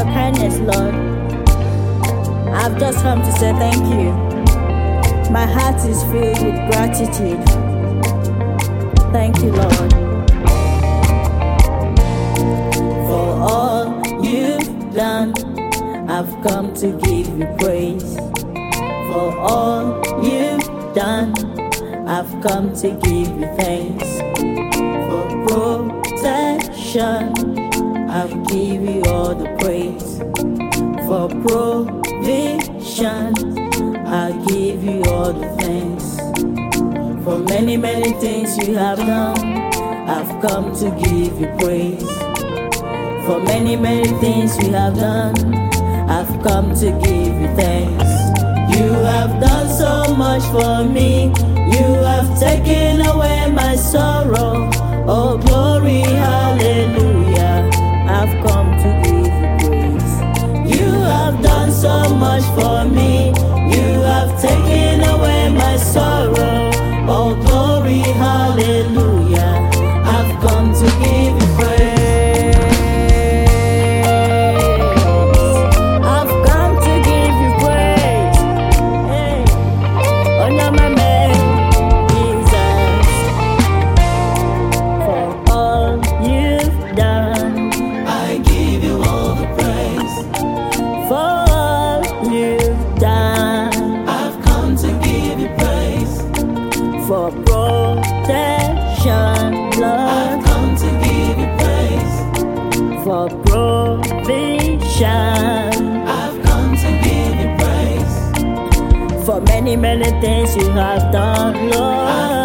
kindness, Lord. I've just come to say thank you. My heart is filled with gratitude. Thank you, Lord, for all you've done. I've come to give you praise. For all you've done, I've come to give you thanks. For protection, I'll give you all the praise. For provision, I'll give you all the thanks. For many, many things you have done, I've come to give you praise. For many, many things you have done, I've come to give you thanks. You have done so much for me. You have taken away my sorrow. Oh, glory, hallelujah. I've come to give you praise. You have done so much for me. You have taken away my sorrow. Oh, glory, hallelujah. I've come to give you praise. I've come to give you praise. Hey, honor my man, Jesus, for all you've done. I give you all the praise. For all you've done. I've come to give you praise. For protection, Lord. I've come to give you praise. For provision, I've come to give you praise. for many, many things you have done, Lord.